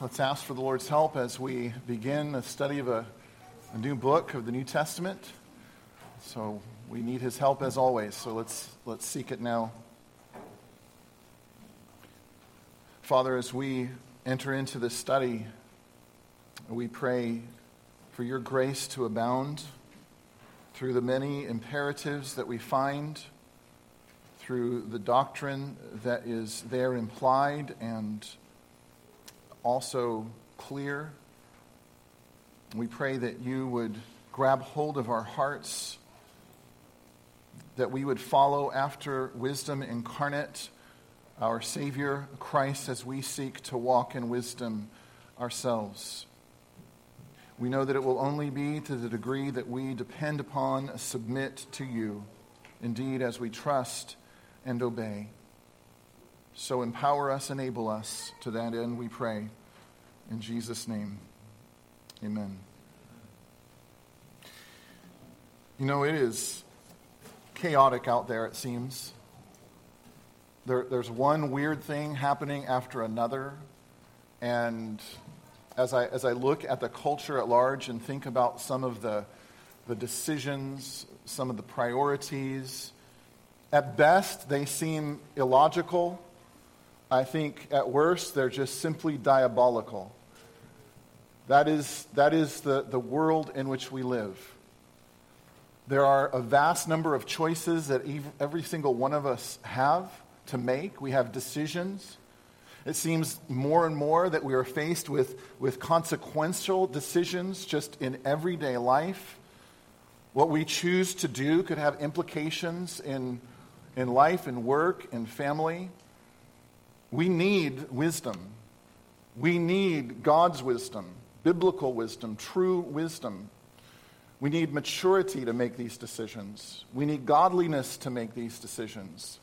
let's ask for the Lord's help as we begin the study of a new book of the New Testament. So we need his help as always, so let's seek it now. Father, as we enter into this study, we pray for your grace to abound through the many imperatives that we find, through the doctrine that is there implied and also clear. We pray that you would grab hold of our hearts, that we would follow after wisdom incarnate, our Savior Christ, as we seek to walk in wisdom ourselves. We know that it will only be to the degree that we depend upon, submit to you, indeed, as we trust and obey. So empower us, enable us. To that end we pray. In Jesus' name, amen. You know, it is chaotic out there, it seems. There's one weird thing happening after another. And as I look at the culture at large and think about some of the decisions, some of the priorities, at best, they seem illogical. I think at worst, they're just simply diabolical. That is the world in which we live. There are a vast number of choices that every single one of us have to make. We have decisions. It seems more and more that we are faced with consequential decisions just in everyday life. What we choose to do could have implications in life and work and family. We need wisdom. We need God's wisdom, biblical wisdom, true wisdom. We need maturity to make these decisions. We need godliness to make these decisions.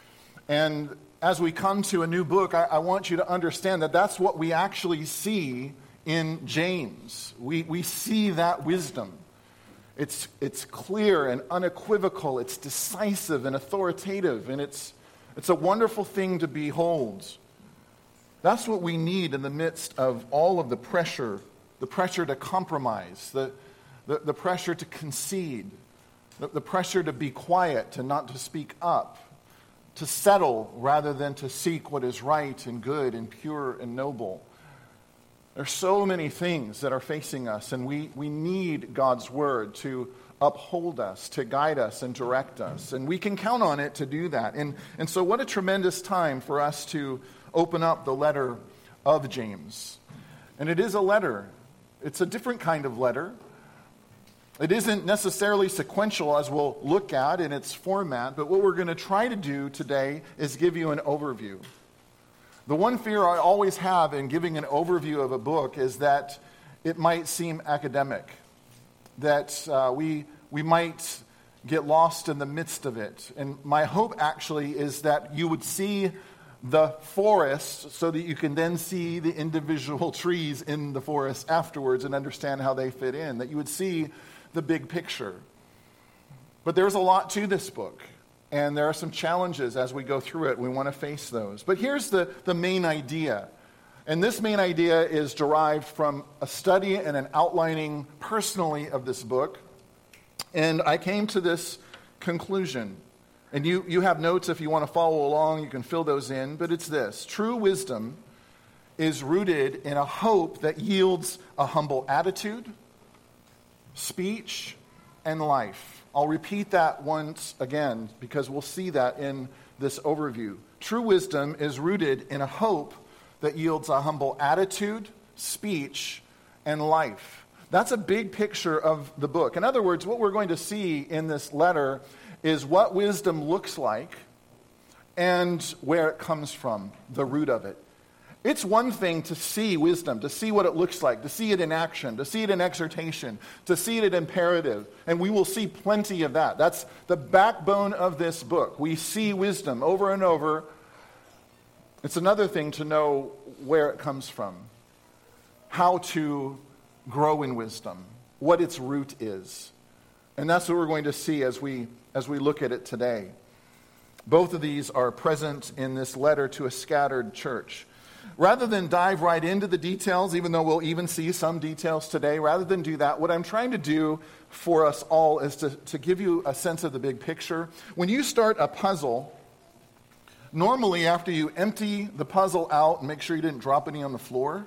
And as we come to a new book, I want you to understand that that's what we actually see in James. We see that wisdom. It's clear and unequivocal. It's decisive and authoritative, and it's a wonderful thing to behold. That's what we need in the midst of all of the pressure to compromise, the pressure to concede, the pressure to be quiet, to not to speak up, to settle rather than to seek what is right and good and pure and noble. There's so many things that are facing us, and we need God's word to uphold us, to guide us and direct us. And we can count on it to do that. And so what a tremendous time for us to open up the letter of James. And it is a letter. It's a different kind of letter. It isn't necessarily sequential, as we'll look at in its format, but what we're going to try to do today is give you an overview. The one fear I always have in giving an overview of a book is that it might seem academic, that we might get lost in the midst of it. And my hope actually is that you would see the forest so that you can then see the individual trees in the forest afterwards and understand how they fit in, that you would see the big picture. But there's a lot to this book, and there are some challenges as we go through it. We want to face those. But here's the main idea. And this main idea is derived from a study and an outlining personally of this book. And I came to this conclusion. And you have notes if you want to follow along, you can fill those in. But it's this: true wisdom is rooted in a hope that yields a humble attitude, speech, and life. I'll repeat that once again because we'll see that in this overview. True wisdom is rooted in a hope that yields a humble attitude, speech, and life. That's a big picture of the book. In other words, what we're going to see in this letter is what wisdom looks like and where it comes from, the root of it. It's one thing to see wisdom, to see what it looks like, to see it in action, to see it in exhortation, to see it in imperative. And we will see plenty of that. That's the backbone of this book. We see wisdom over and over. It's another thing to know where it comes from, how to grow in wisdom, what its root is. And that's what we're going to see as we look at it today. Both of these are present in this letter to a scattered church. rather than dive right into the details, even though we'll even see some details today, rather than do that, what I'm trying to do for us all is to give you a sense of the big picture. When you start a puzzle, normally after you empty the puzzle out and make sure you didn't drop any on the floor,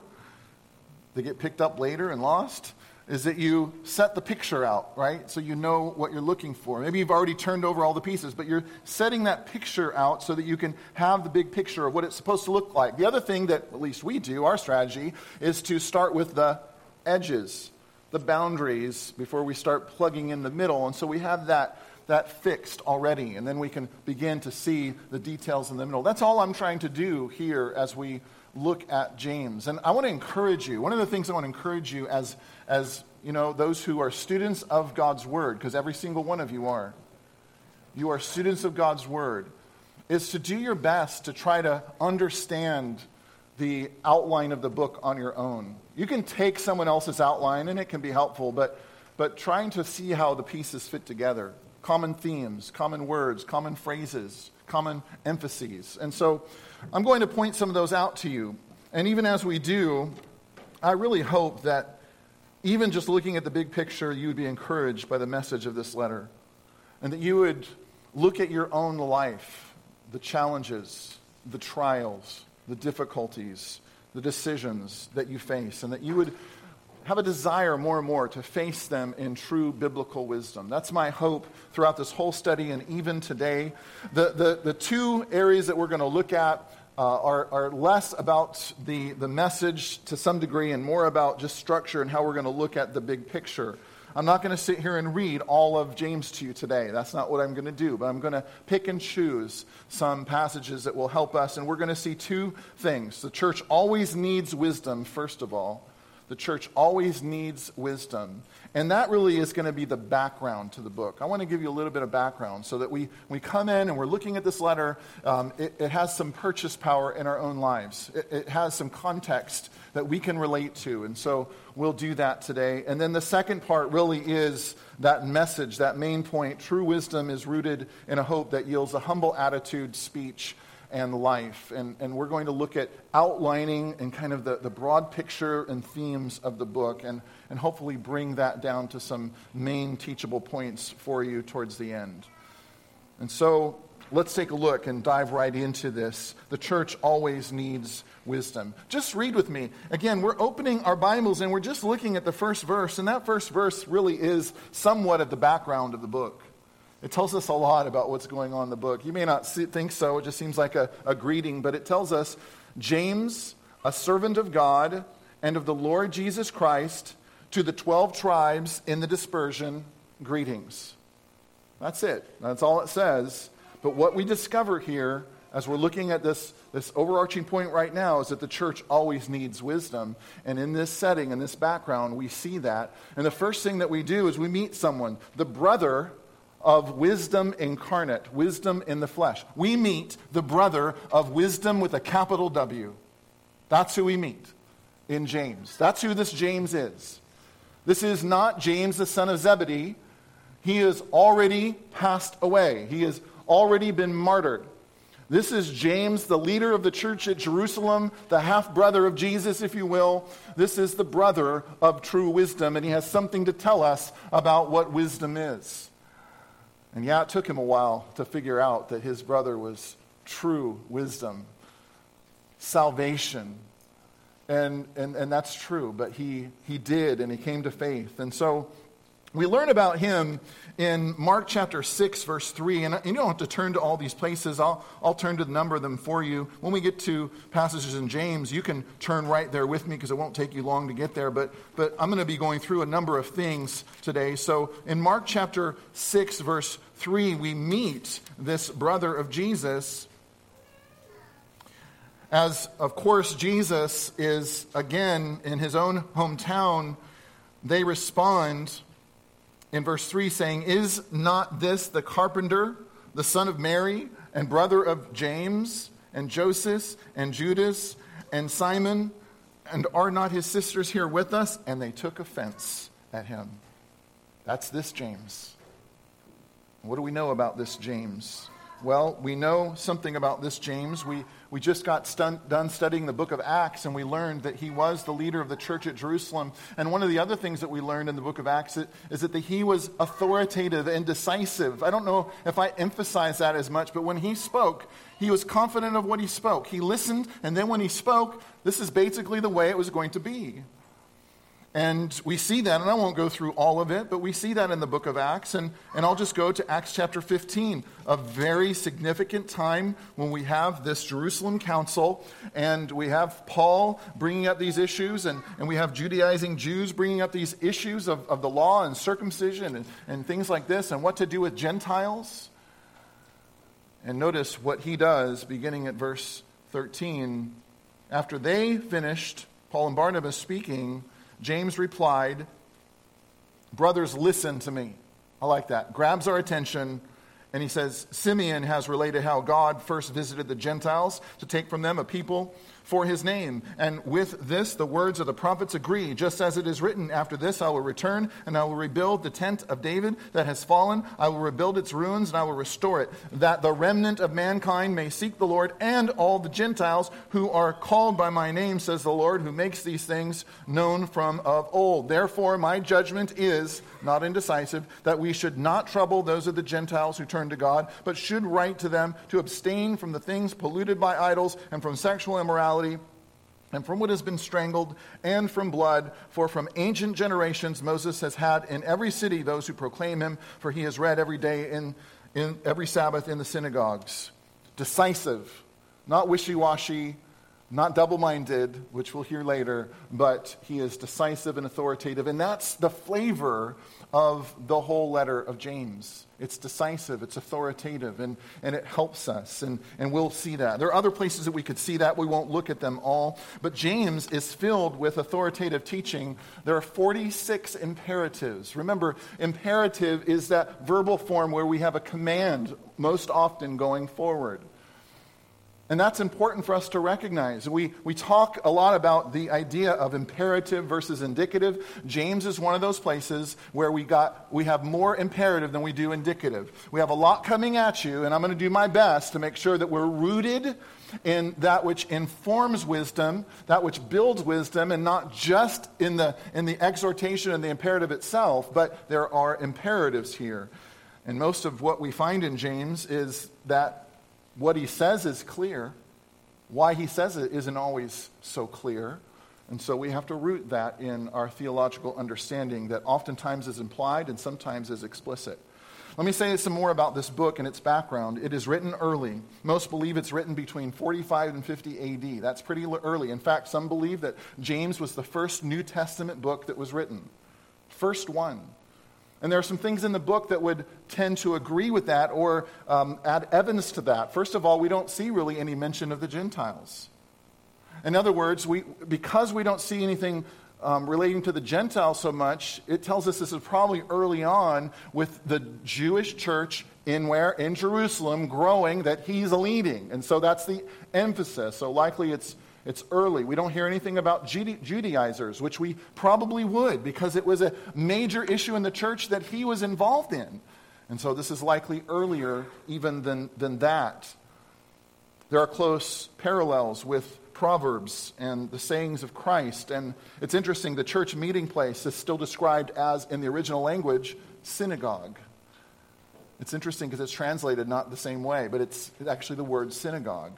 they get picked up later and lost, is that you set the picture out, right? So you know what you're looking for. Maybe you've already turned over all the pieces, but you're setting that picture out so that you can have the big picture of what it's supposed to look like. The other thing that at least we do, our strategy, is to start with the edges, the boundaries, before we start plugging in the middle. And so we have that fixed already, and then we can begin to see the details in the middle. That's all I'm trying to do here as we look at James. And I want to encourage you. One of the things I want to encourage you as you know, those who are students of God's Word, because every single one of you are students of God's Word, is to do your best to try to understand the outline of the book on your own. You can take someone else's outline, and it can be helpful, but trying to see how the pieces fit together. Common themes, common words, common phrases, common emphases. And so I'm going to point some of those out to you. And even as we do, I really hope that even just looking at the big picture, you would be encouraged by the message of this letter. And that you would look at your own life, the challenges, the trials, the difficulties, the decisions that you face, and that you would have a desire more and more to face them in true biblical wisdom. That's my hope throughout this whole study and even today. The two areas that we're going to look at are less about the message to some degree and more about just structure and how we're going to look at the big picture. I'm not going to sit here and read all of James to you today. That's not what I'm going to do. But I'm going to pick and choose some passages that will help us. And we're going to see two things. The church always needs wisdom, first of all. The church always needs wisdom. And that really is going to be the background to the book. I want to give you a little bit of background so that we come in and we're looking at this letter. It has some purchase power in our own lives. It has some context that we can relate to. And so we'll do that today. And then the second part really is that message, that main point. True wisdom is rooted in a hope that yields a humble attitude, speech, and life. And we're going to look at outlining and kind of the broad picture and themes of the book and hopefully bring that down to some main teachable points for you towards the end. And so let's take a look and dive right into this. The church always needs wisdom. Just read with me. Again, we're opening our Bibles and we're just looking at the first verse, and that first verse really is somewhat of the background of the book. It tells us a lot about what's going on in the book. You may not think so. It just seems like a greeting. But it tells us, James, a servant of God and of the Lord Jesus Christ, to the 12 tribes in the dispersion, greetings. That's it. That's all it says. But what we discover here, as we're looking at this overarching point right now, is that the church always needs wisdom. And in this setting, in this background, we see that. And the first thing that we do is we meet someone, the brother of wisdom incarnate, wisdom in the flesh. We meet the brother of wisdom with a capital W. That's who we meet in James. That's who this James is. This is not James, the son of Zebedee. He has already passed away. He has already been martyred. This is James, the leader of the church at Jerusalem, the half-brother of Jesus, if you will. This is the brother of true wisdom, and he has something to tell us about what wisdom is. And yeah, it took him a while to figure out that his brother was true wisdom, salvation. And that's true, but he did, and he came to faith. And so we learn about him in Mark chapter 6, verse 3. And you don't have to turn to all these places. I'll turn to the number of them for you. When we get to passages in James, you can turn right there with me because it won't take you long to get there. But I'm going to be going through a number of things today. So in Mark chapter 6, verse 3, we meet this brother of Jesus. As, of course, Jesus is, again, in his own hometown, they respond in verse 3 saying, "Is not this the carpenter, the son of Mary, and brother of James, and Joseph, and Judas, and Simon? And are not his sisters here with us?" And they took offense at him. That's this James. What do we know about this James? Well, we know something about this James. We just got done studying the book of Acts, and we learned that he was the leader of the church at Jerusalem. And one of the other things that we learned in the book of Acts is that he was authoritative and decisive. I don't know if I emphasize that as much, but when he spoke, he was confident of what he spoke. He listened, and then when he spoke, this is basically the way it was going to be. And we see that, and I won't go through all of it, but we see that in the book of Acts. And I'll just go to Acts chapter 15, a very significant time when we have this Jerusalem council, and we have Paul bringing up these issues, and we have Judaizing Jews bringing up these issues of the law and circumcision and things like this, and what to do with Gentiles. And notice what he does, beginning at verse 13. After they finished, Paul and Barnabas speaking, James replied, "Brothers, listen to me." I like that. Grabs our attention, and he says, Simeon has related how God first visited the Gentiles to take from them a people for his name. And with this, the words of the prophets agree, just as it is written, "After this I will return, and I will rebuild the tent of David that has fallen. I will rebuild its ruins, and I will restore it, that the remnant of mankind may seek the Lord, and all the Gentiles who are called by my name, says the Lord, who makes these things known from of old. Therefore, my judgment is," not indecisive, "that we should not trouble those of the Gentiles who turn to God, but should write to them to abstain from the things polluted by idols, and from sexual immorality, and from what has been strangled, and from blood. For from ancient generations Moses has had in every city those who proclaim him, for he is read every day in every Sabbath in the synagogues." Decisive, not wishy-washy, not double-minded, which we'll hear later, but he is decisive and authoritative. And that's the flavor of the whole letter of James. It's decisive, it's authoritative, and it helps us, and we'll see that. There are other places that we could see that. We won't look at them all, but James is filled with authoritative teaching. There are 46 imperatives. Remember, imperative is that verbal form where we have a command most often going forward. And that's important for us to recognize. We talk a lot about the idea of imperative versus indicative. James is one of those places where we have more imperative than we do indicative. We have a lot coming at you, and I'm going to do my best to make sure that we're rooted in that which informs wisdom, that which builds wisdom, and not just in the exhortation and the imperative itself, but there are imperatives here. And most of what we find in James is that what he says is clear. Why he says it isn't always so clear. And so we have to root that in our theological understanding that oftentimes is implied and sometimes is explicit. Let me say some more about this book and its background. It is written early. Most believe it's written between 45 and 50 AD. That's pretty early. In fact, some believe that James was the first New Testament book that was written. First one. And there are some things in the book that would tend to agree with that or add evidence to that. First of all, we don't see really any mention of the Gentiles. In other words, because we don't see anything relating to the Gentiles so much, it tells us this is probably early on with the Jewish church in Jerusalem growing that he's leading. And so that's the emphasis. So likely it's early. We don't hear anything about Judaizers, which we probably would because it was a major issue in the church that he was involved in. And so this is likely earlier even than that. There are close parallels with Proverbs and the sayings of Christ. And it's interesting, the church meeting place is still described as, in the original language, synagogue. It's interesting because it's translated not the same way, but it's actually the word synagogue.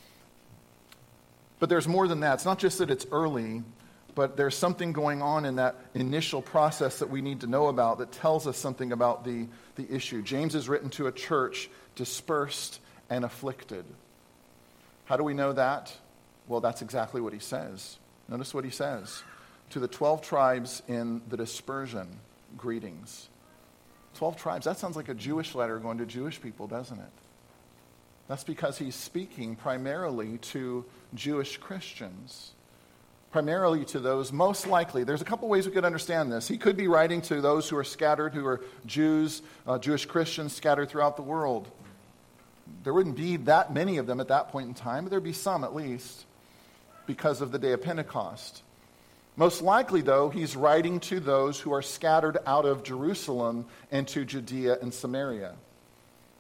But there's more than that. It's not just that it's early, but there's something going on in that initial process that we need to know about that tells us something about the issue. James is written to a church dispersed and afflicted. How do we know that? Well, that's exactly what he says. Notice what he says. To the 12 tribes in the dispersion, greetings. 12 tribes, that sounds like a Jewish letter going to Jewish people, doesn't it? That's because he's speaking primarily to Jewish Christians. Primarily to those, most likely, there's a couple ways we could understand this. He could be writing to those who are scattered, who are Jews, Jewish Christians scattered throughout the world. There wouldn't be that many of them at that point in time, but there'd be some at least, because of the day of Pentecost. Most likely, though, he's writing to those who are scattered out of Jerusalem into Judea and Samaria.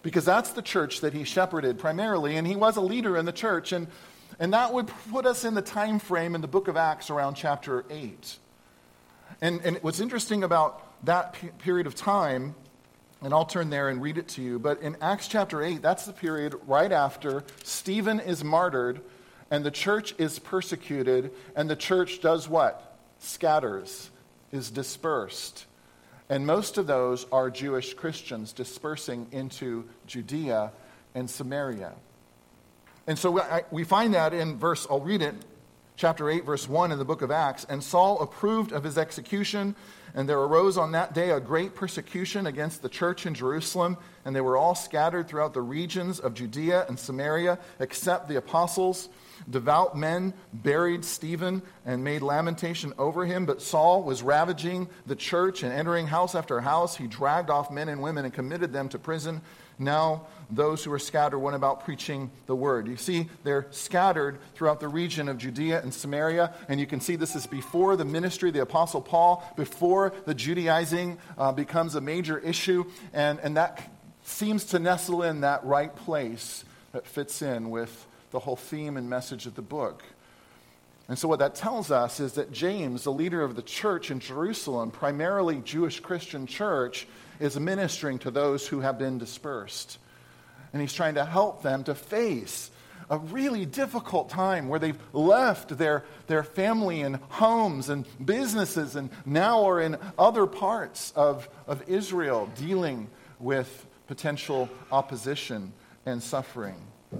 because that's the church that he shepherded primarily, and he was a leader in the church. And that would put us in the time frame in the book of Acts around chapter 8. And what's interesting about that period of time, and I'll turn there and read it to you, but in Acts chapter 8, that's the period right after Stephen is martyred, and the church is persecuted, and the church does what? Scatters, is dispersed. And most of those are Jewish Christians dispersing into Judea and Samaria. And so we find that in I'll read it, chapter 8, verse 1 in the book of Acts. And Saul approved of his execution, and there arose on that day a great persecution against the church in Jerusalem, and they were all scattered throughout the regions of Judea and Samaria, except the apostles. Devout men buried Stephen and made lamentation over him, but Saul was ravaging the church and entering house after house. He dragged off men and women and committed them to prison. Now those who were scattered went about preaching the word. You see, they're scattered throughout the region of Judea and Samaria, and you can see this is before the ministry of the Apostle Paul, before the Judaizing becomes a major issue, and that seems to nestle in that right place that fits in with the whole theme and message of the book. And so what that tells us is that James, the leader of the church in Jerusalem, primarily Jewish Christian church, is ministering to those who have been dispersed. And he's trying to help them to face a really difficult time where they've left their family and homes and businesses and now are in other parts of Israel dealing with potential opposition and suffering.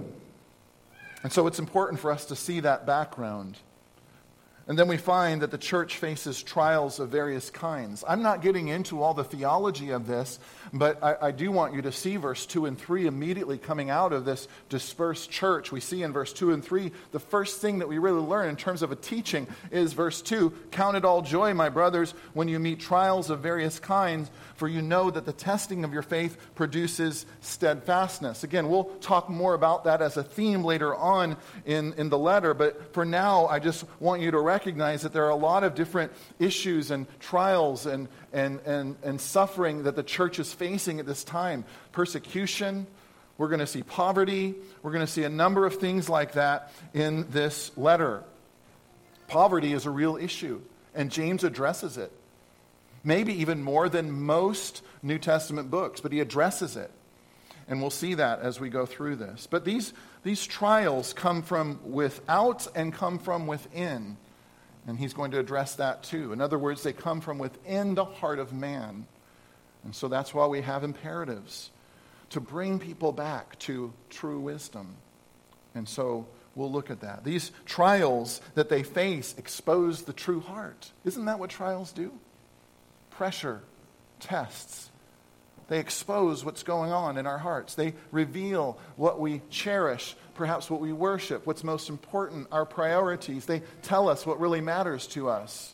And so it's important for us to see that background. And then we find that the church faces trials of various kinds. I'm not getting into all the theology of this, but I do want you to see verse 2 and 3 immediately coming out of this dispersed church. We see in verse 2 and 3, the first thing that we really learn in terms of a teaching is verse 2, "Count it all joy, my brothers, when you meet trials of various kinds, for you know that the testing of your faith produces steadfastness." Again, we'll talk more about that as a theme later on in the letter, but for now, I just want you to recognize that there are a lot of different issues and trials and suffering that the church is facing at this time. Persecution, we're going to see poverty, we're going to see a number of things like that in this letter. Poverty is a real issue, and James addresses it. Maybe even more than most New Testament books, but he addresses it. And we'll see that as we go through this. But these trials come from without and come from within. And he's going to address that too. In other words, they come from within the heart of man. And so that's why we have imperatives, to bring people back to true wisdom. And so we'll look at that. These trials that they face expose the true heart. Isn't that what trials do? Pressure, tests. They expose what's going on in our hearts. They reveal what we cherish, perhaps what we worship, what's most important, our priorities. They tell us what really matters to us.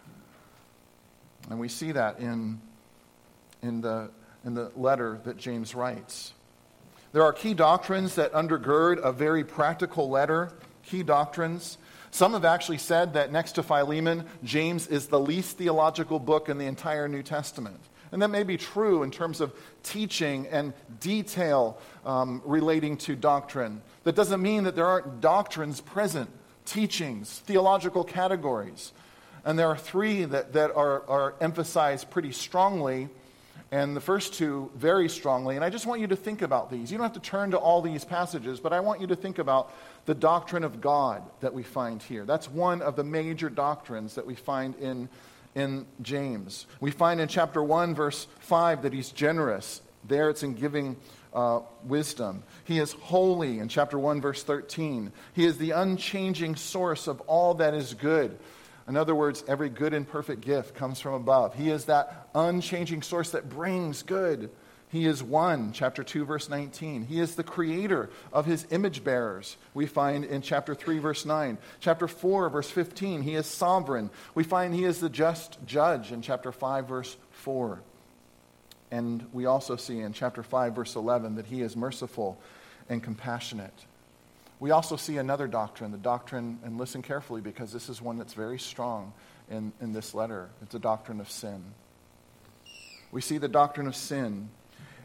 And we see that in the letter that James writes. There are key doctrines that undergird a very practical letter, key doctrines. Some have actually said that next to Philemon, James is the least theological book in the entire New Testament. And that may be true in terms of teaching and detail relating to doctrine. That doesn't mean that there aren't doctrines present, teachings, theological categories. And there are three that are emphasized pretty strongly, and the first two very strongly. And I just want you to think about these. You don't have to turn to all these passages, but I want you to think about the doctrine of God that we find here. That's one of the major doctrines that we find in James. We find in chapter 1, verse 5, that he's generous. There it's in giving wisdom. He is holy in chapter 1, verse 13. He is the unchanging source of all that is good. In other words, every good and perfect gift comes from above. He is that unchanging source that brings good. He is one, chapter 2, verse 19. He is the creator of his image bearers. We find in chapter 3, verse 9. Chapter 4, verse 15, he is sovereign. We find he is the just judge in chapter 5, verse 4. And we also see in chapter 5, verse 11, that he is merciful and compassionate. We also see another doctrine, the doctrine, and listen carefully because this is one that's very strong in this letter. It's the doctrine of sin. We see the doctrine of sin.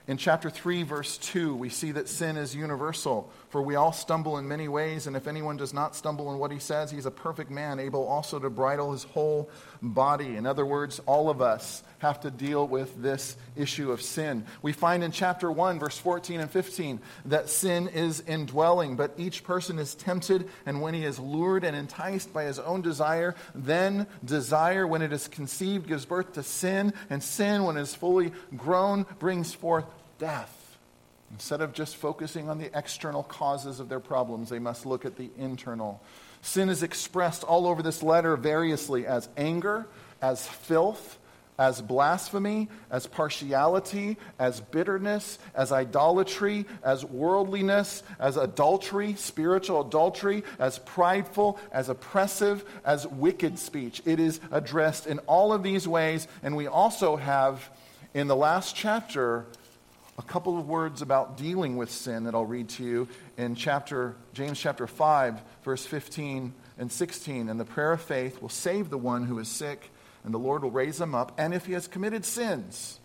In chapter 3, verse 2, we see that sin is universal. For we all stumble in many ways, and if anyone does not stumble in what he says, he's a perfect man, able also to bridle his whole body. In other words, all of us have to deal with this issue of sin. We find in chapter 1, verse 14 and 15, that sin is indwelling, but each person is tempted, and when he is lured and enticed by his own desire, then desire, when it is conceived, gives birth to sin, and sin, when it is fully grown, brings forth death. Instead of just focusing on the external causes of their problems, they must look at the internal. Sin is expressed all over this letter variously as anger, as filth, as blasphemy, as partiality, as bitterness, as idolatry, as worldliness, as adultery, spiritual adultery, as prideful, as oppressive, as wicked speech. It is addressed in all of these ways, and we also have in the last chapter a couple of words about dealing with sin that I'll read to you in James chapter 5, verse 15 and 16. And the prayer of faith will save the one who is sick, and the Lord will raise him up. And if he has committed sins,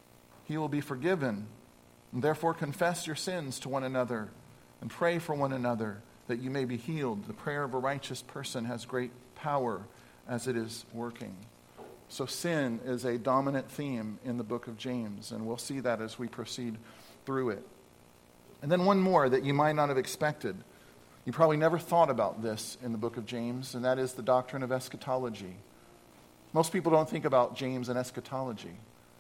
he will be forgiven. And therefore confess your sins to one another and pray for one another that you may be healed. The prayer of a righteous person has great power as it is working. So sin is a dominant theme in the book of James, and we'll see that as we proceed through it. And then one more that you might not have expected. You probably never thought about this in the book of James, and that is the doctrine of eschatology. Most people don't think about James and eschatology.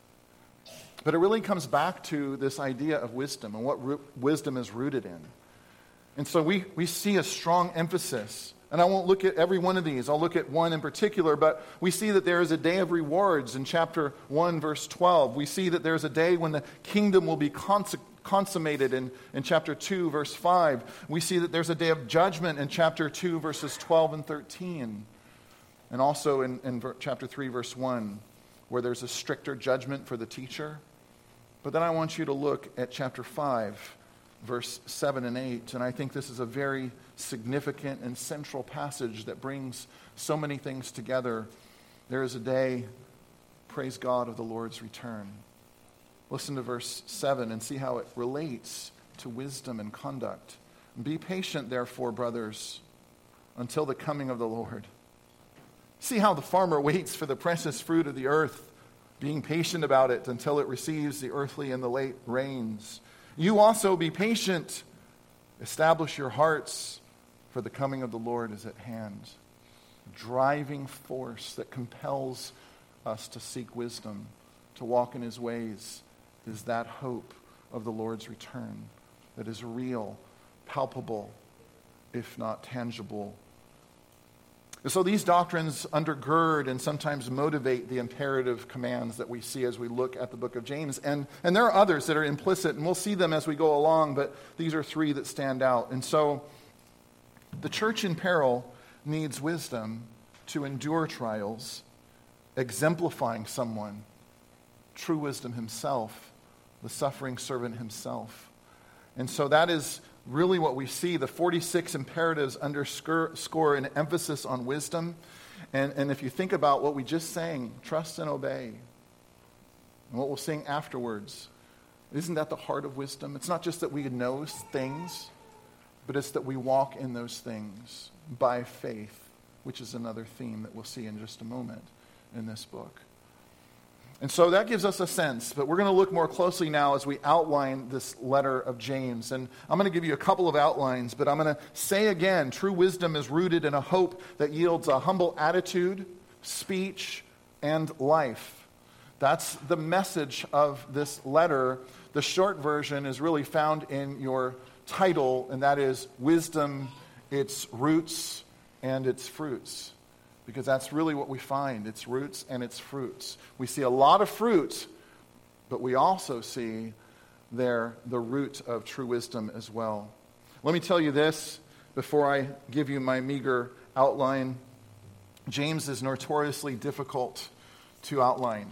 But it really comes back to this idea of wisdom and what wisdom is rooted in. And so we see a strong emphasis. And I won't look at every one of these. I'll look at one in particular. But we see that there is a day of rewards in chapter 1, verse 12. We see that there's a day when the kingdom will be consummated in chapter 2, verse 5. We see that there's a day of judgment in chapter 2, verses 12 and 13. And also in chapter 3, verse 1, where there's a stricter judgment for the teacher. But then I want you to look at chapter 5, verse 7 and 8. And I think this is a very significant and central passage that brings so many things together. There is a day, praise God, of the Lord's return. Listen to verse 7 and see how it relates to wisdom and conduct. Be patient, therefore, brothers, until the coming of the Lord. See how the farmer waits for the precious fruit of the earth, being patient about it until it receives the earthly and the late rains. You also be patient. Establish your hearts, for the coming of the Lord is at hand. A driving force that compels us to seek wisdom, to walk in his ways, is that hope of the Lord's return that is real, palpable, if not tangible. So these doctrines undergird and sometimes motivate the imperative commands that we see as we look at the book of James. And there are others that are implicit, and we'll see them as we go along, but these are three that stand out. And so the church in peril needs wisdom to endure trials, exemplifying someone, true wisdom himself, the suffering servant himself. And so that is really what we see. The 46 imperatives underscore an emphasis on wisdom. And if you think about what we just sang, trust and obey, and what we'll sing afterwards, isn't that the heart of wisdom? It's not just that we know things, but it's that we walk in those things by faith, which is another theme that we'll see in just a moment in this book. And so that gives us a sense, but we're going to look more closely now as we outline this letter of James. And I'm going to give you a couple of outlines, but I'm going to say again, true wisdom is rooted in a hope that yields a humble attitude, speech, and life. That's the message of this letter. The short version is really found in your title, and that is Wisdom, Its Roots, and Its Fruits. Because that's really what we find, its roots and its fruits. We see a lot of fruit, but we also see there the root of true wisdom as well. Let me tell you this before I give you my meager outline. James is notoriously difficult to outline.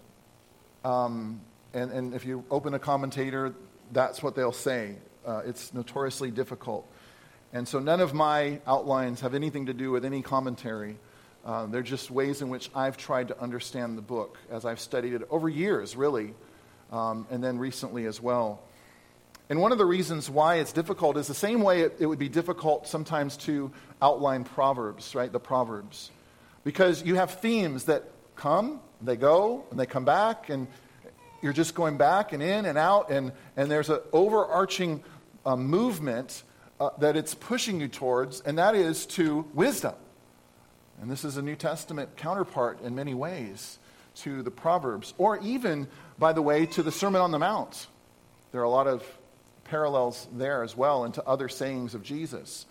And if you open a commentator, that's what they'll say. It's notoriously difficult. And so none of my outlines have anything to do with any commentary. They're just ways in which I've tried to understand the book as I've studied it over years, really. and then recently as well. And one of the reasons why it's difficult is the same way it would be difficult sometimes to outline Proverbs, right? The Proverbs. Because you have themes that come, they go, and they come back, and you're just going back and in and out, and there's an overarching movement that it's pushing you towards, and that is to wisdom. And this is a New Testament counterpart in many ways to the Proverbs, or even, by the way, to the Sermon on the Mount. There are a lot of parallels there as well, and to other sayings of Jesus.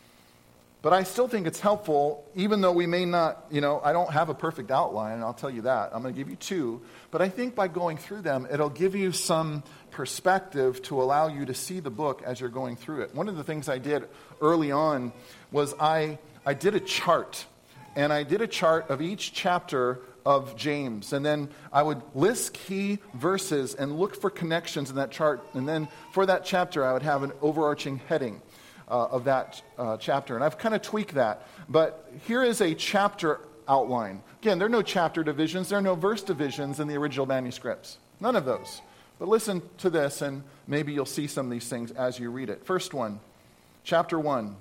But I still think it's helpful, even though we may not, I don't have a perfect outline, I'll tell you that. I'm going to give you two. But I think by going through them, it'll give you some perspective to allow you to see the book as you're going through it. One of the things I did early on was I did a chart. And I did a chart of each chapter of James. And then I would list key verses and look for connections in that chart. And then for that chapter, I would have an overarching heading of that chapter. And I've kind of tweaked that. But here is a chapter outline. Again, there are no chapter divisions. There are no verse divisions in the original manuscripts. None of those. But listen to this, and maybe you'll see some of these things as you read it. First one, chapter 1,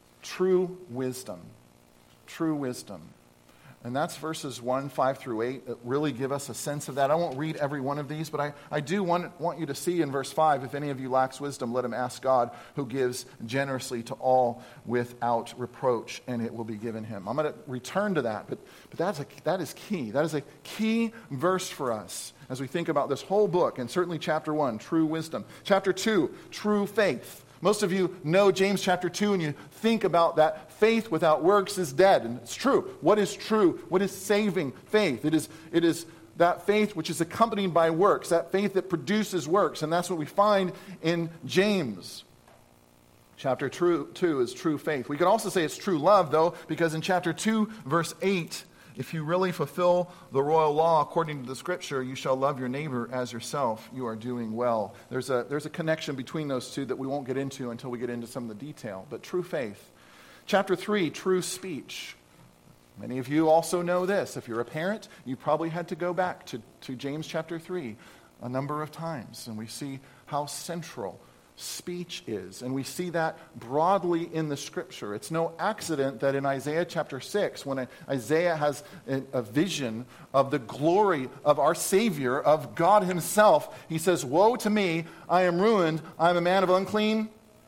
true wisdom. True wisdom. And that's verses 1, 5 through 8 that really give us a sense of that. I won't read every one of these, but I do want you to see in verse 5, if any of you lacks wisdom, let him ask God, who gives generously to all without reproach, and it will be given him. I'm going to return to that, but that is key. That is a key verse for us as we think about this whole book, and certainly chapter 1, true wisdom. Chapter 2, true faith. Most of you know James chapter 2, and you think about that faith without works is dead. And it's true. What is true? What is saving faith? It is that faith which is accompanied by works, that faith that produces works. And that's what we find in James. Chapter 2 is true faith. We could also say it's true love, though, because in chapter 2, verse 8, if you really fulfill the royal law according to the scripture, you shall love your neighbor as yourself. You are doing well. There's a connection between those two that we won't get into until we get into some of the detail. But true faith. Chapter 3, true speech. Many of you also know this. If you're a parent, you probably had to go back to James chapter 3 a number of times. And we see how central speech is. And we see that broadly in the scripture. It's no accident that in Isaiah chapter 6, when Isaiah has a vision of the glory of our Savior, of God himself, he says, "Woe to me, I am ruined, I am a man of unclean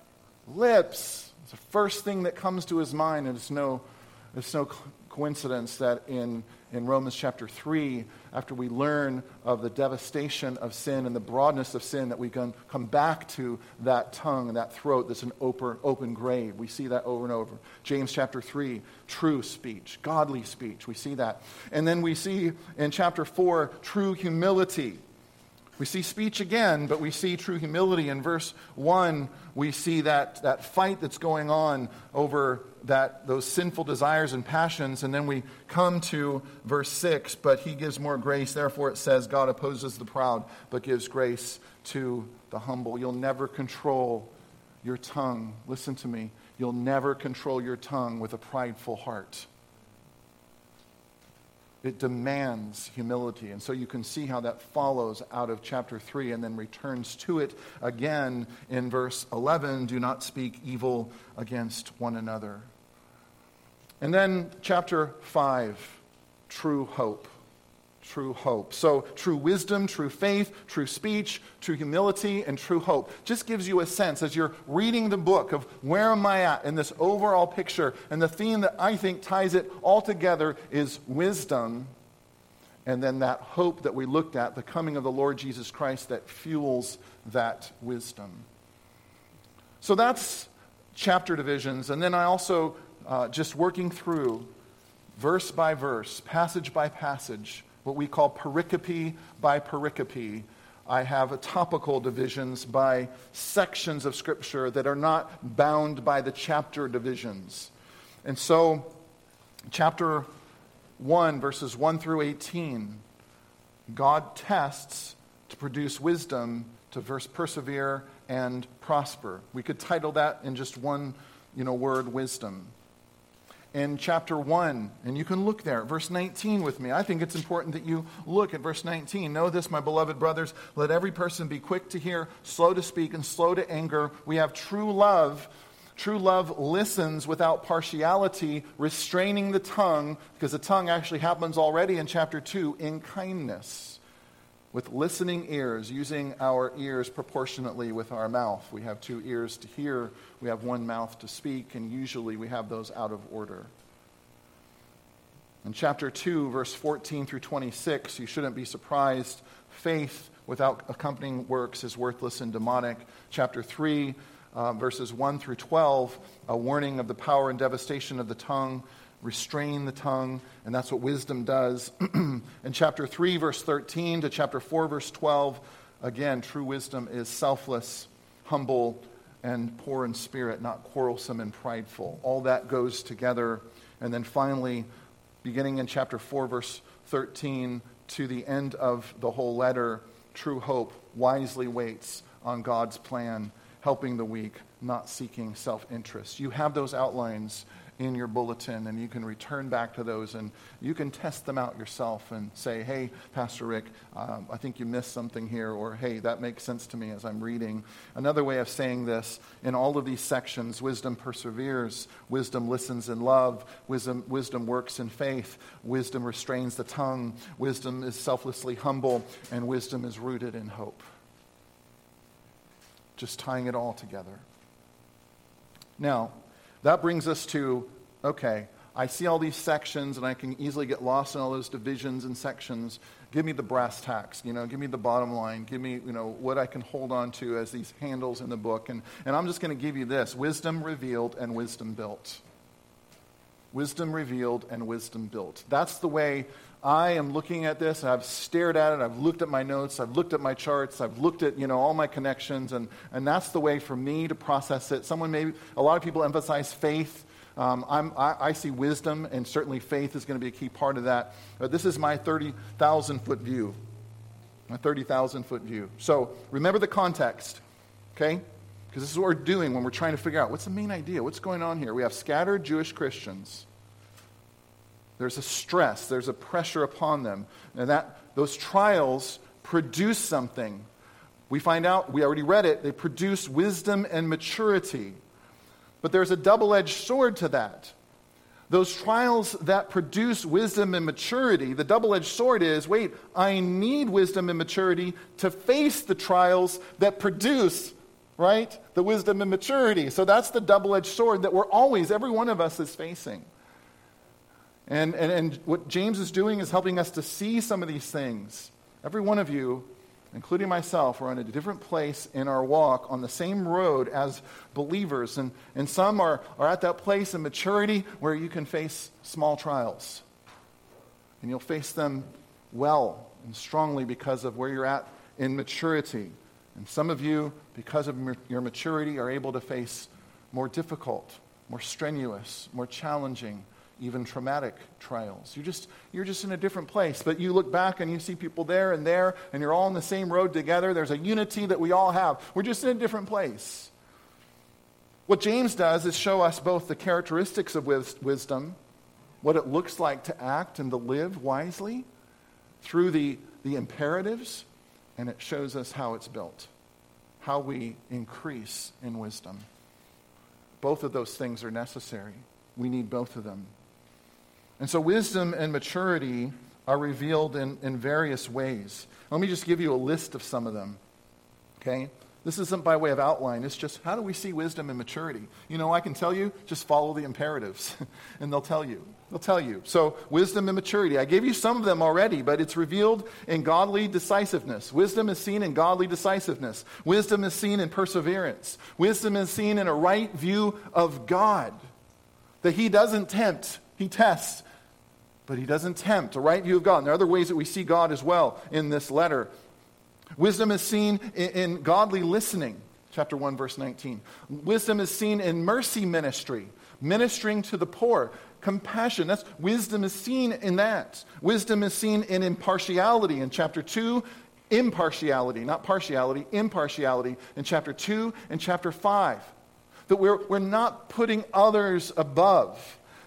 lips." It's the first thing that comes to his mind, and it's no coincidence that in Romans chapter 3, after we learn of the devastation of sin and the broadness of sin, that we can come back to that tongue and that throat that's an open grave. We see that over and over. James chapter 3, true speech, godly speech. We see that. And then we see in chapter 4, true humility. We see speech again, but we see true humility. In verse 1, we see that fight that's going on over those sinful desires and passions. And then we come to verse 6, but he gives more grace. Therefore it says, God opposes the proud, but gives grace to the humble. You'll never control your tongue. Listen to me. You'll never control your tongue with a prideful heart. It demands humility. And so you can see how that follows out of chapter 3 and then returns to it again in verse 11. Do not speak evil against one another. And then chapter 5, true hope. True hope. So true wisdom, true faith, true speech, true humility, and true hope. Just gives you a sense as you're reading the book of where am I at in this overall picture. And the theme that I think ties it all together is wisdom. And then that hope that we looked at, the coming of the Lord Jesus Christ that fuels that wisdom. So that's chapter divisions. And then I also, just working through verse by verse, passage by passage, what we call pericope by pericope. I have topical divisions by sections of Scripture that are not bound by the chapter divisions. And so, chapter 1, verses 1 through 18, God tests to produce wisdom to persevere and prosper. We could title that in just one, word, wisdom. in chapter 1, and you can look there at verse 19 with me. I think it's important that you look at verse 19. Know this, my beloved brothers, let every person be quick to hear, slow to speak, and slow to anger. We have true love. True love listens without partiality, restraining the tongue, because the tongue actually happens already in chapter 2, in kindness, with listening ears, using our ears proportionately with our mouth. We have 2 ears to hear, we have 1 mouth to speak, and usually we have those out of order. In chapter 2, verse 14 through 26, you shouldn't be surprised. Faith without accompanying works is worthless and demonic. Chapter 3, verses 1 through 12, a warning of the power and devastation of the tongue. Restrain the tongue, and that's what wisdom does. In chapter 3, verse 13 to chapter 4, verse 12, again, true wisdom is selfless, humble, and poor in spirit, not quarrelsome and prideful. All that goes together. And then finally, beginning in chapter 4, verse 13 to the end of the whole letter, true hope wisely waits on God's plan, helping the weak, not seeking self-interest. You have those outlines in your bulletin, and you can return back to those, and you can test them out yourself and say, hey, Pastor Rick, I think you missed something here, or hey, that makes sense to me as I'm reading. Another way of saying this, in all of these sections, wisdom perseveres, wisdom listens in love, wisdom works in faith, wisdom restrains the tongue, wisdom is selflessly humble, and wisdom is rooted in hope. Just tying it all together. Now, that brings us to, okay, I see all these sections and I can easily get lost in all those divisions and sections. Give me the brass tacks, give me the bottom line. Give me, what I can hold on to as these handles in the book. And I'm just going to give you this, wisdom revealed and wisdom built. Wisdom revealed and wisdom built. That's the way I am looking at this. I've stared at it. I've looked at my notes. I've looked at my charts. I've looked at, all my connections. And that's the way for me to process it. A lot of people emphasize faith. I see wisdom, and certainly faith is going to be a key part of that. But this is my 30,000-foot view. My 30,000-foot view. So remember the context, okay? Because this is what we're doing when we're trying to figure out what's the main idea, what's going on here. We have scattered Jewish Christians. There's a stress, there's a pressure upon them. And those trials produce something. We find out, we already read it, they produce wisdom and maturity. But there's a double-edged sword to that. Those trials that produce wisdom and maturity, the double-edged sword is, wait, I need wisdom and maturity to face the trials that produce, right, the wisdom and maturity. So that's the double-edged sword that every one of us is facing. And what James is doing is helping us to see some of these things. Every one of you, including myself, are in a different place in our walk on the same road as believers. And some are at that place in maturity where you can face small trials. And you'll face them well and strongly because of where you're at in maturity. And some of you, because of your maturity, are able to face more difficult, more strenuous, more challenging, even traumatic trials. You're just in a different place. But you look back and you see people there, and you're all on the same road together. There's a unity that we all have. We're just in a different place. What James does is show us both the characteristics of wisdom, what it looks like to act and to live wisely through the imperatives, and it shows us how it's built, how we increase in wisdom. Both of those things are necessary. We need both of them. And so wisdom and maturity are revealed in various ways. Let me just give you a list of some of them, okay? This isn't by way of outline. It's just, how do we see wisdom and maturity? I can tell you, just follow the imperatives, and they'll tell you. They'll tell you. So wisdom and maturity. I gave you some of them already, but it's revealed in godly decisiveness. Wisdom is seen in godly decisiveness. Wisdom is seen in perseverance. Wisdom is seen in a right view of God. That he doesn't tempt, he tests, but he doesn't tempt. A right view of God. And there are other ways that we see God as well in this letter. Wisdom is seen in godly listening, chapter 1, verse 19. Wisdom is seen in mercy ministry, ministering to the poor. Compassion, wisdom is seen in that. Wisdom is seen in impartiality in chapter 2. Impartiality, not partiality, impartiality in chapter 2 and chapter 5. That we're not putting others above.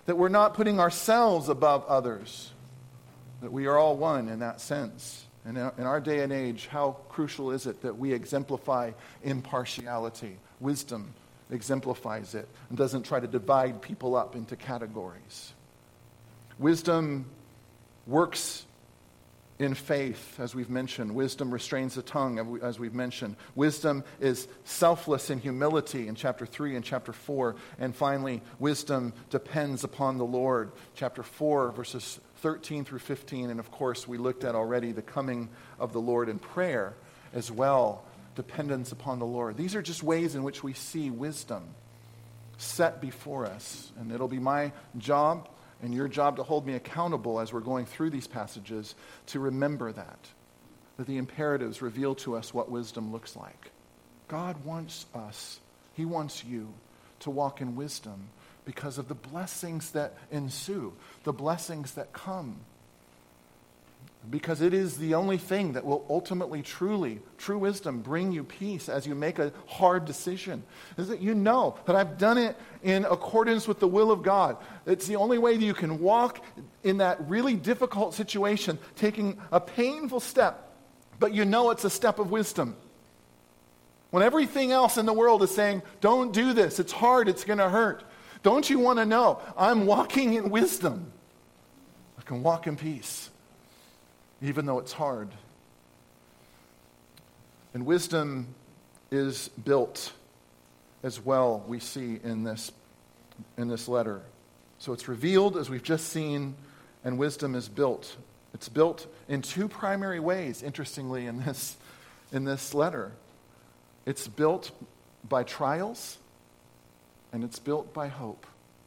that we're not putting ourselves above others, that we are all one in that sense. And in our day and age, how crucial is it that we exemplify impartiality? Wisdom exemplifies it and doesn't try to divide people up into categories. Wisdom works in faith, as we've mentioned. Wisdom restrains the tongue, as we've mentioned. Wisdom is selfless in humility in chapter 3 and chapter 4. And finally, wisdom depends upon the Lord. Chapter 4, verses 13 through 15. And of course, we looked at already the coming of the Lord in prayer as well. Dependence upon the Lord. These are just ways in which we see wisdom set before us. And it'll be my job and your job to hold me accountable as we're going through these passages to remember that the imperatives reveal to us what wisdom looks like. God wants us, He wants you to walk in wisdom because of the blessings that ensue, the blessings that come. Because it is the only thing that will ultimately, truly, true wisdom, bring you peace as you make a hard decision. Is that you know that I've done it in accordance with the will of God. It's the only way that you can walk in that really difficult situation, taking a painful step, but you know it's a step of wisdom. When everything else in the world is saying, don't do this, it's hard, it's going to hurt. Don't you want to know, I'm walking in wisdom. I can walk in peace, even though it's hard. And wisdom is built as well, we see in this letter. So it's revealed, as we've just seen, and wisdom is built. It's built in two primary ways, interestingly, in this letter. It's built by trials, and it's built by hope.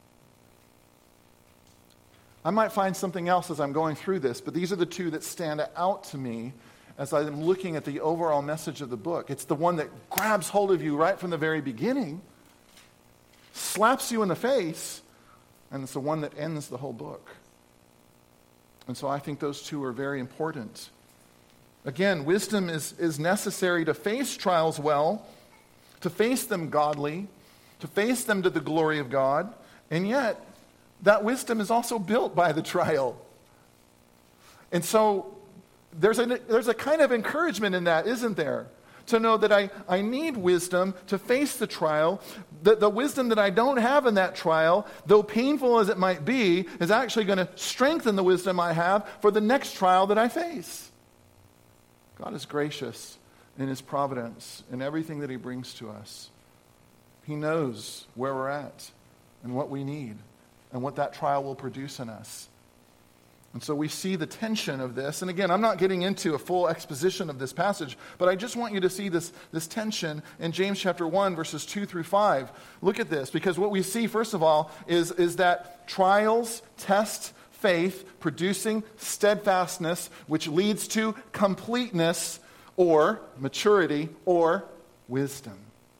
I might find something else as I'm going through this, but these are the two that stand out to me as I'm looking at the overall message of the book. It's the one that grabs hold of you right from the very beginning, slaps you in the face, and it's the one that ends the whole book. And so I think those two are very important. Again, wisdom is necessary to face trials well, to face them godly, to face them to the glory of God, and yet that wisdom is also built by the trial. And so there's a kind of encouragement in that, isn't there? To know that I need wisdom to face the trial. The wisdom that I don't have in that trial, though painful as it might be, is actually going to strengthen the wisdom I have for the next trial that I face. God is gracious in His providence in everything that He brings to us. He knows where we're at and what we need and what that trial will produce in us. And so we see the tension of this. And again, I'm not getting into a full exposition of this passage, but I just want you to see this tension in James chapter 1, verses 2 through 5. Look at this, because what we see, first of all, is that trials test faith, producing steadfastness, which leads to completeness or maturity or wisdom.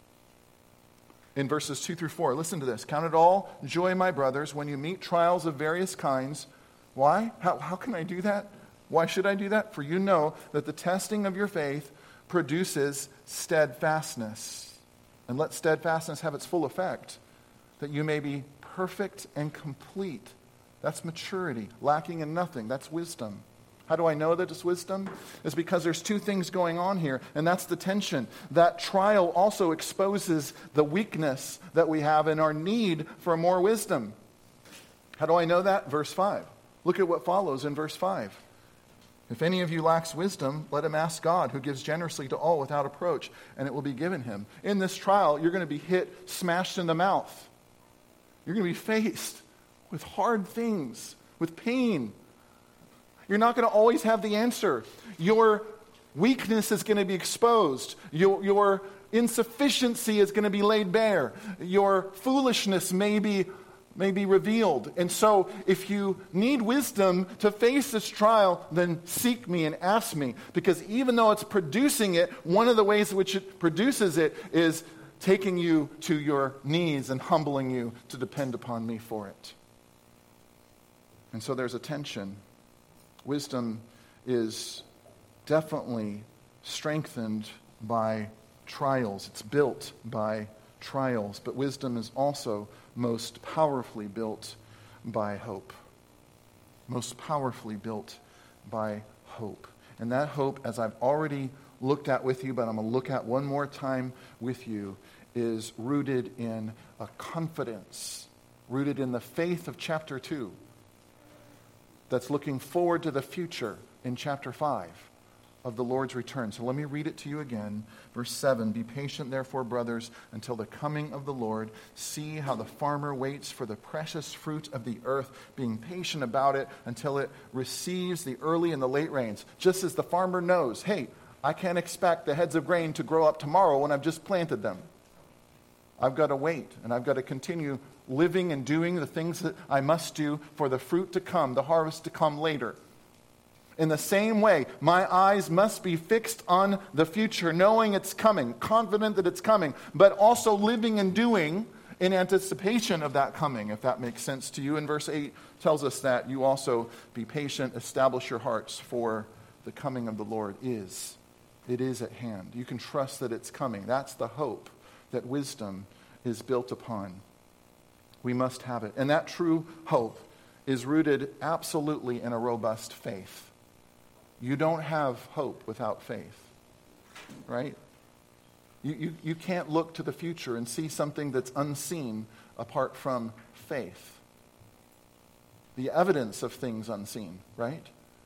In verses 2 through 4, listen to this. Count it all joy, my brothers, when you meet trials of various kinds. Why? How can I do that? Why should I do that? For you know that the testing of your faith produces steadfastness. And let steadfastness have its full effect, that you may be perfect and complete. That's maturity, lacking in nothing. That's wisdom. How do I know that it's wisdom? It's because there's two things going on here, and that's the tension. That trial also exposes the weakness that we have and our need for more wisdom. How do I know that? Verse 5. Look at what follows in verse 5. If any of you lacks wisdom, let him ask God, who gives generously to all without reproach, and it will be given him. In this trial, you're going to be hit, smashed in the mouth. You're going to be faced with hard things, with pain. You're not going to always have the answer. Your weakness is going to be exposed. Your insufficiency is going to be laid bare. Your foolishness may be revealed. And so if you need wisdom to face this trial, then seek me and ask me. Because even though it's producing it, one of the ways in which it produces it is taking you to your knees and humbling you to depend upon me for it. And so there's a tension. Wisdom is definitely strengthened by trials. It's built by trials. But wisdom is also most powerfully built by hope. Most powerfully built by hope. And that hope, as I've already looked at with you, but I'm going to look at one more time with you, is rooted in a confidence, rooted in the faith of chapter 2, that's looking forward to the future in chapter 5 of the Lord's return. So let me read it to you again. Verse 7, "Be patient, therefore, brothers, until the coming of the Lord. See how the farmer waits for the precious fruit of the earth, being patient about it until it receives the early and the late rains." Just as the farmer knows, hey, I can't expect the heads of grain to grow up tomorrow when I've just planted them. I've got to wait, and I've got to continue living and doing the things that I must do for the fruit to come, the harvest to come later. In the same way, my eyes must be fixed on the future, knowing it's coming, confident that it's coming, but also living and doing in anticipation of that coming, if that makes sense to you. And verse 8 tells us that you also be patient, establish your hearts, for the coming of the Lord it is at hand. You can trust that it's coming. That's the hope that wisdom is built upon. We must have it. And that true hope is rooted absolutely in a robust faith. You don't have hope without faith, right? You can't look to the future and see something that's unseen apart from faith. The evidence of things unseen, right?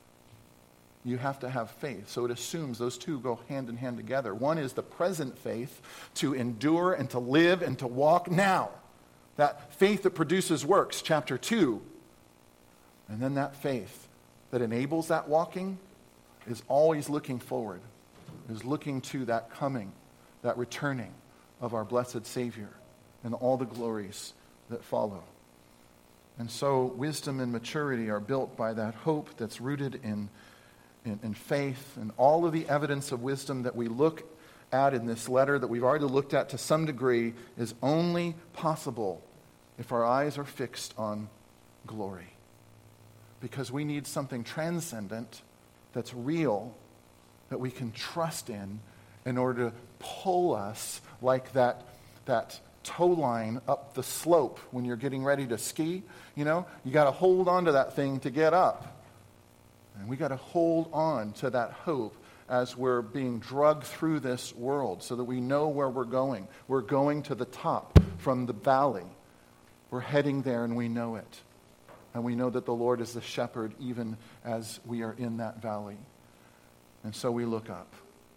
You have to have faith. So it assumes those two go hand in hand together. One is the present faith to endure and to live and to walk now. That faith that produces works, chapter 2. And then that faith that enables that walking is always looking forward, is looking to that coming, that returning of our blessed Savior and all the glories that follow. And so wisdom and maturity are built by that hope that's rooted in faith, and all of the evidence of wisdom that we look at in this letter that we've already looked at to some degree is only possible if our eyes are fixed on glory. Because we need something transcendent that's real, that we can trust in order to pull us like that tow line up the slope when you're getting ready to ski. You got to hold on to that thing to get up. And we got to hold on to that hope as we're being drugged through this world so that we know where we're going. We're going to the top from the valley. We're heading there and we know it. And we know that the Lord is the shepherd even as we are in that valley. And so we look up.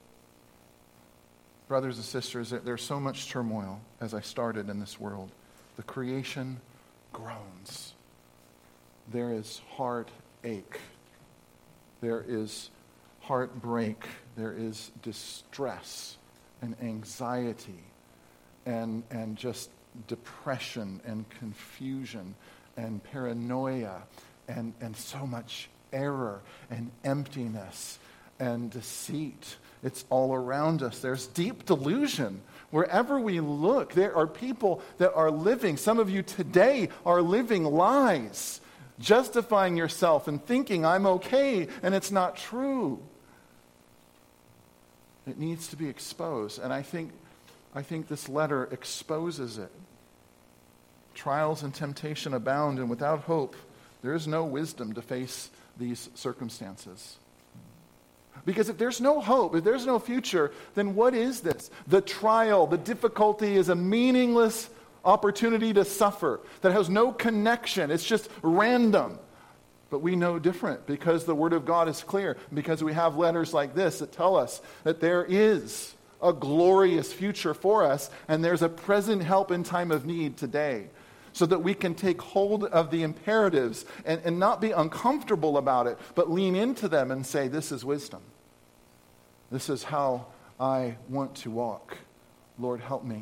Brothers and sisters, there's so much turmoil as I started in this world. The creation groans. There is heartache. There is heartbreak. There is distress and anxiety and just depression and confusion and paranoia and so much error and emptiness and deceit. It's all around us. There's deep delusion. Wherever we look, there are people that are living, some of you today are living lies, justifying yourself and thinking I'm okay, and it's not true. It needs to be exposed, and I think this letter exposes it. Trials and temptation abound, and without hope, there is no wisdom to face these circumstances. Because if there's no hope, if there's no future, then what is this? The trial, the difficulty is a meaningless opportunity to suffer that has no connection. It's just random. But we know different because the Word of God is clear, because we have letters like this that tell us that there is a glorious future for us, and there's a present help in time of need today, so that we can take hold of the imperatives and not be uncomfortable about it, but lean into them and say, this is wisdom. This is how I want to walk. Lord, help me.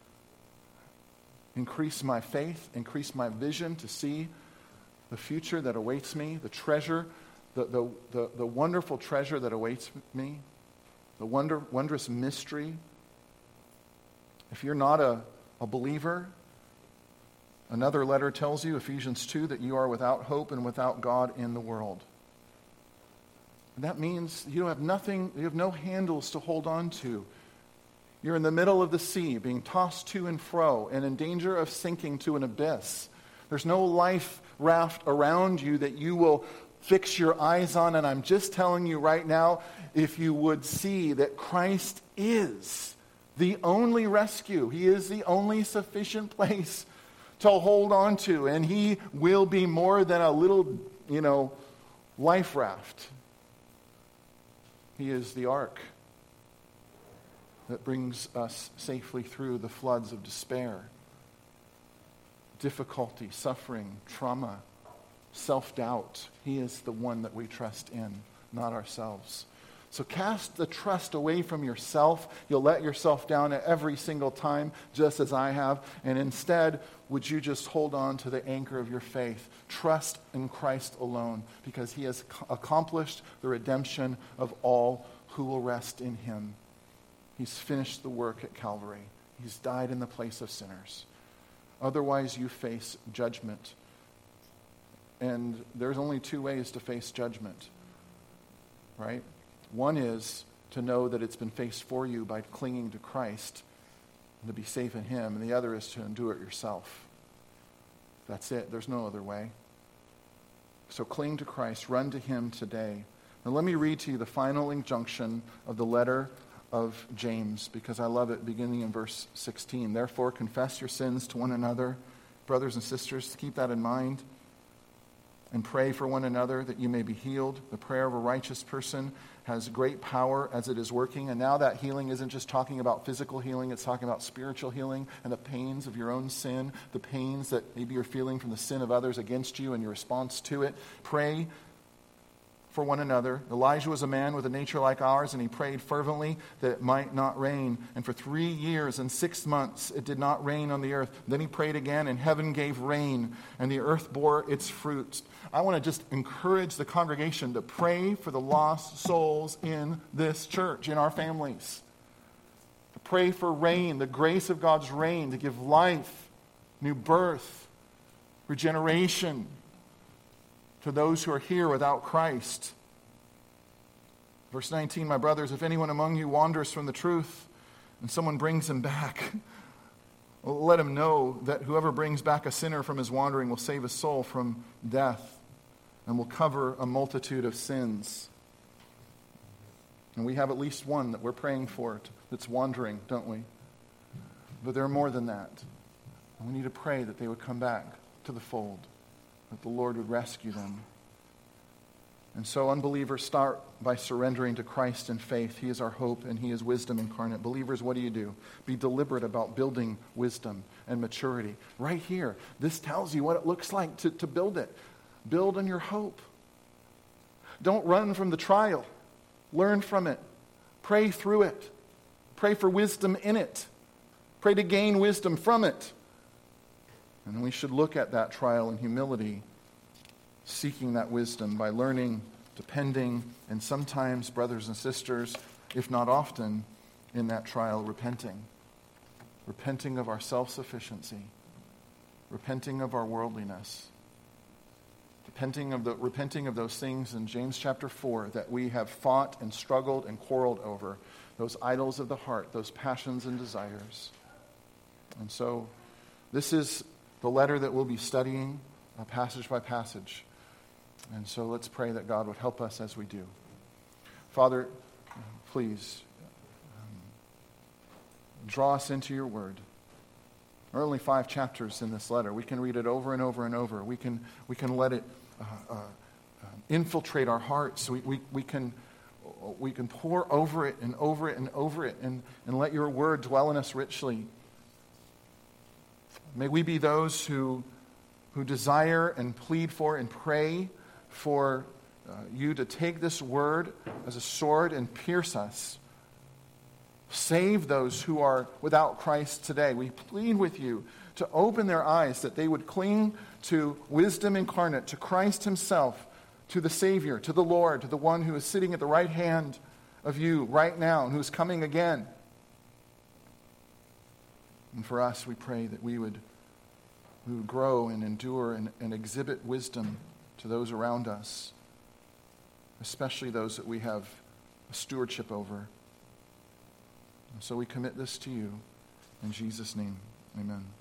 Increase my faith, increase my vision to see the future that awaits me, the treasure, the wonderful treasure that awaits me, the wondrous mystery. If you're not a believer, another letter tells you, Ephesians 2, that you are without hope and without God in the world. And that means you have nothing, you have no handles to hold on to. You're in the middle of the sea, being tossed to and fro, and in danger of sinking to an abyss. There's no life raft around you that you will fix your eyes on. And I'm just telling you right now, if you would see that Christ is the only rescue, he is the only sufficient place to hold on to. And he will be more than a little, life raft. He is the ark that brings us safely through the floods of despair, difficulty, suffering, trauma, self-doubt. He is the one that we trust in, not ourselves. So cast the trust away from yourself. You'll let yourself down at every single time, just as I have. And instead, would you just hold on to the anchor of your faith? Trust in Christ alone, because he has accomplished the redemption of all who will rest in him. He's finished the work at Calvary. He's died in the place of sinners. Otherwise, you face judgment. And there's only two ways to face judgment, right? One is to know that it's been faced for you by clinging to Christ and to be safe in him. And the other is to endure it yourself. That's it. There's no other way. So cling to Christ. Run to him today. Now let me read to you the final injunction of the letter of James, because I love it, beginning in verse 16. Therefore, confess your sins to one another. Brothers and sisters, keep that in mind. And pray for one another that you may be healed. The prayer of a righteous person has great power as it is working. And now that healing isn't just talking about physical healing, it's talking about spiritual healing and the pains of your own sin, the pains that maybe you're feeling from the sin of others against you and your response to it. Pray for one another. Elijah was a man with a nature like ours, and he prayed fervently that it might not rain. And for 3 years and 6 months it did not rain on the earth. Then he prayed again, and heaven gave rain, and the earth bore its fruits. I want to just encourage the congregation to pray for the lost souls in this church, in our families. To pray for rain, the grace of God's rain, to give life, new birth, regeneration to those who are here without Christ. Verse 19, my brothers, if anyone among you wanders from the truth and someone brings him back, let him know that whoever brings back a sinner from his wandering will save his soul from death and will cover a multitude of sins. And we have at least one that we're praying for that's wandering, don't we? But there are more than that. And we need to pray that they would come back to the fold, that the Lord would rescue them. And so unbelievers, start by surrendering to Christ in faith. He is our hope and he is wisdom incarnate. Believers, what do? Be deliberate about building wisdom and maturity. Right here, this tells you what it looks like to build it. Build on your hope. Don't run from the trial. Learn from it. Pray through it. Pray for wisdom in it. Pray to gain wisdom from it. And we should look at that trial in humility, seeking that wisdom by learning, depending, and sometimes, brothers and sisters, if not often, in that trial, repenting. Repenting of our self-sufficiency. Repenting of our worldliness. Repenting of those things in James chapter 4 that we have fought and struggled and quarreled over. Those idols of the heart, those passions and desires. And so, this is the letter that we'll be studying passage by passage. And so let's pray that God would help us as we do. Father, please draw us into your word. There are only 5 chapters in this letter. We can read it over and over and over. We can let it infiltrate our hearts. We can pour over it and over it and over it and let your word dwell in us richly. May we be those who desire and plead for and pray for you to take this word as a sword and pierce us. Save those who are without Christ today. We plead with you to open their eyes that they would cling to wisdom incarnate, to Christ himself, to the Savior, to the Lord, to the one who is sitting at the right hand of you right now and who is coming again. And for us, we pray that we would grow and endure and exhibit wisdom to those around us, especially those that we have a stewardship over. And so we commit this to you. In Jesus' name, amen.